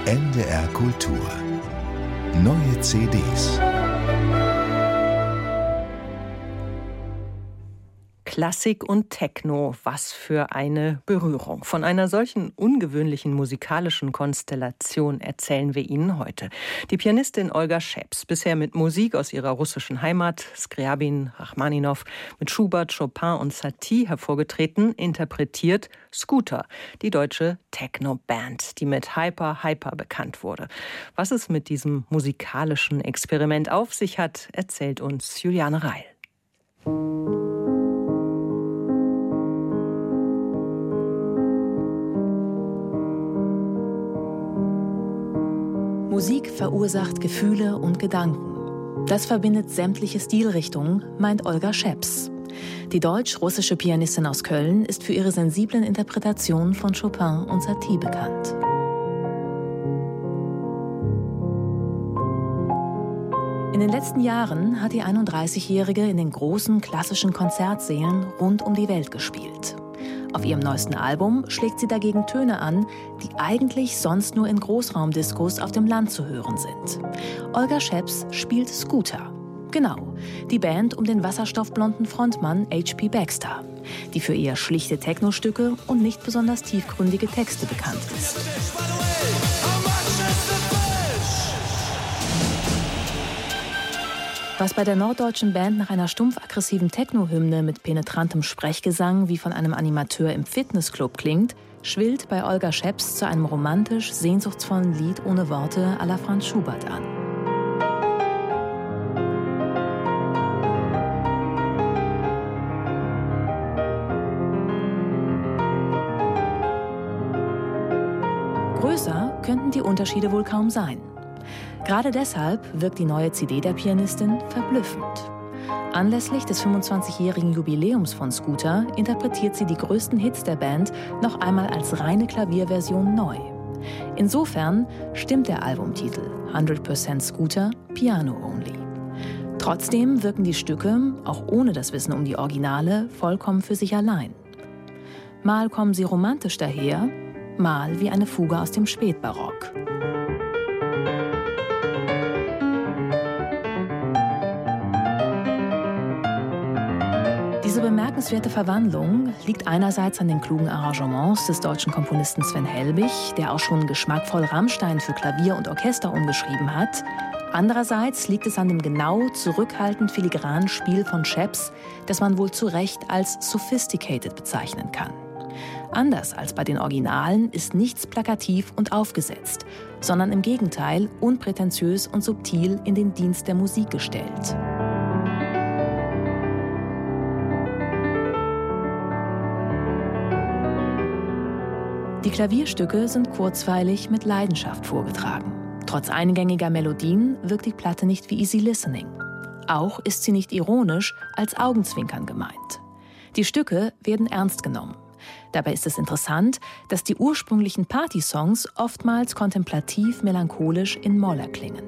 NDR Kultur. Neue CDs. Klassik und Techno, was für eine Berührung. Von einer solchen ungewöhnlichen musikalischen Konstellation erzählen wir Ihnen heute. Die Pianistin Olga Scheps, bisher mit Musik aus ihrer russischen Heimat, Skriabin, Rachmaninow, mit Schubert, Chopin und Satie hervorgetreten, interpretiert Scooter, die deutsche Techno-Band, die mit Hyper bekannt wurde. Was es mit diesem musikalischen Experiment auf sich hat, erzählt uns Juliane Reil. Musik verursacht Gefühle und Gedanken. Das verbindet sämtliche Stilrichtungen, meint Olga Scheps. Die deutsch-russische Pianistin aus Köln ist für ihre sensiblen Interpretationen von Chopin und Satie bekannt. In den letzten Jahren hat die 31-Jährige in den großen klassischen Konzertsälen rund um die Welt gespielt. Auf ihrem neuesten Album schlägt sie dagegen Töne an, die eigentlich sonst nur in Großraumdiskos auf dem Land zu hören sind. Olga Scheps spielt Scooter. Genau, die Band um den wasserstoffblonden Frontmann H.P. Baxter, die für eher schlichte Techno-Stücke und nicht besonders tiefgründige Texte bekannt ist. Was bei der norddeutschen Band nach einer stumpf-aggressiven Techno-Hymne mit penetrantem Sprechgesang wie von einem Animateur im Fitnessclub klingt, schwillt bei Olga Scheps zu einem romantisch sehnsuchtsvollen Lied ohne Worte à la Franz Schubert an. Größer könnten die Unterschiede wohl kaum sein. Gerade deshalb wirkt die neue CD der Pianistin verblüffend. Anlässlich des 25-jährigen Jubiläums von Scooter interpretiert sie die größten Hits der Band noch einmal als reine Klavierversion neu. Insofern stimmt der Albumtitel 100% Scooter, Piano Only. Trotzdem wirken die Stücke, auch ohne das Wissen um die Originale, vollkommen für sich allein. Mal kommen sie romantisch daher, mal wie eine Fuge aus dem Spätbarock. Diese bemerkenswerte Verwandlung liegt einerseits an den klugen Arrangements des deutschen Komponisten Sven Helbig, der auch schon geschmackvoll Rammstein für Klavier und Orchester umgeschrieben hat. Andererseits liegt es an dem genau, zurückhaltend filigranen Spiel von Scheps, das man wohl zu Recht als sophisticated bezeichnen kann. Anders als bei den Originalen ist nichts plakativ und aufgesetzt, sondern im Gegenteil unprätentiös und subtil in den Dienst der Musik gestellt. Die Klavierstücke sind kurzweilig mit Leidenschaft vorgetragen. Trotz eingängiger Melodien wirkt die Platte nicht wie Easy Listening. Auch ist sie nicht ironisch als Augenzwinkern gemeint. Die Stücke werden ernst genommen. Dabei ist es interessant, dass die ursprünglichen Partysongs oftmals kontemplativ-melancholisch in Moll erklingen.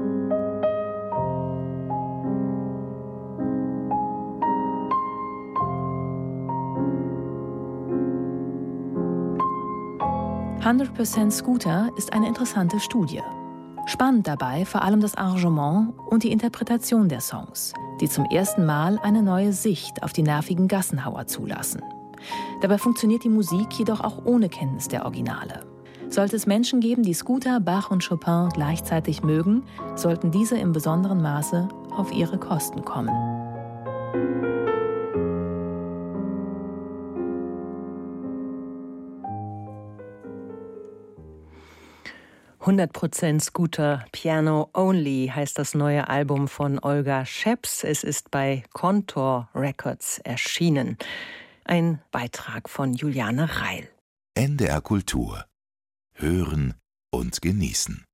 "100% Scooter" ist eine interessante Studie. Spannend dabei vor allem das Arrangement und die Interpretation der Songs, die zum ersten Mal eine neue Sicht auf die nervigen Gassenhauer zulassen. Dabei funktioniert die Musik jedoch auch ohne Kenntnis der Originale. Sollte es Menschen geben, die Scooter, Bach und Chopin gleichzeitig mögen, sollten diese im besonderen Maße auf ihre Kosten kommen. 100% Scooter, Piano Only heißt das neue Album von Olga Scheps. Es ist bei Contour Records erschienen. Ein Beitrag von Juliane Reil. NDR Kultur. Hören und genießen.